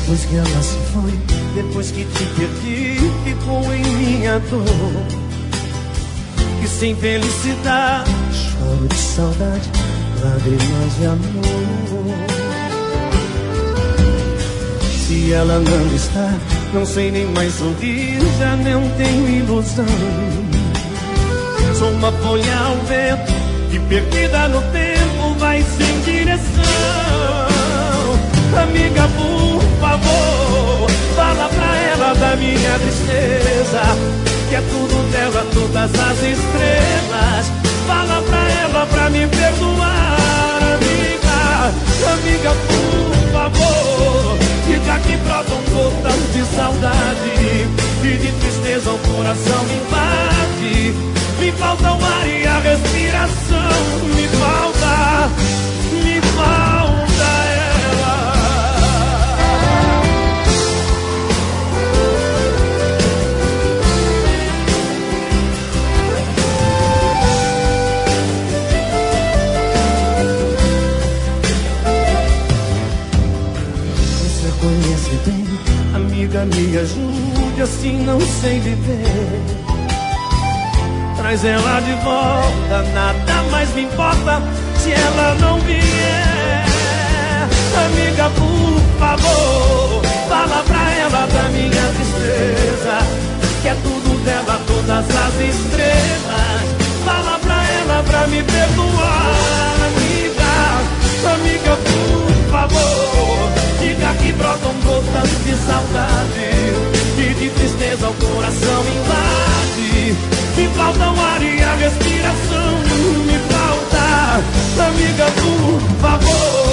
Depois que ela se foi, depois que te perdi, ficou em minha dor. Que sem felicidade, choro de saudade, lágrimas de amor. Se ela não está, não sei nem mais sorrir, já não tenho ilusão. Sou uma folha ao vento, que perdida no tempo vai sem direção. Amiga, por favor, fala pra ela da minha tristeza, que é tudo dela, todas as estrelas. Fala pra ela pra me perdoar, amiga. Amiga, por favor, diga que brotam gotas de saudade e de tristeza o coração me invade. Me falta o ar e a respiração, me falta ela. Você conhece bem, amiga, me ajude, assim não sei viver. Traz ela de volta, nada mais me importa se ela não vier. Amiga, por favor, fala pra ela da minha tristeza, que é tudo dela, todas as estrelas. Fala pra ela pra me perdoar, amiga. Amiga, por favor, diga que brotam gotas de saudade e de tristeza o coração me invade. Me falta o ar e a respiração, me falta, amiga, por favor.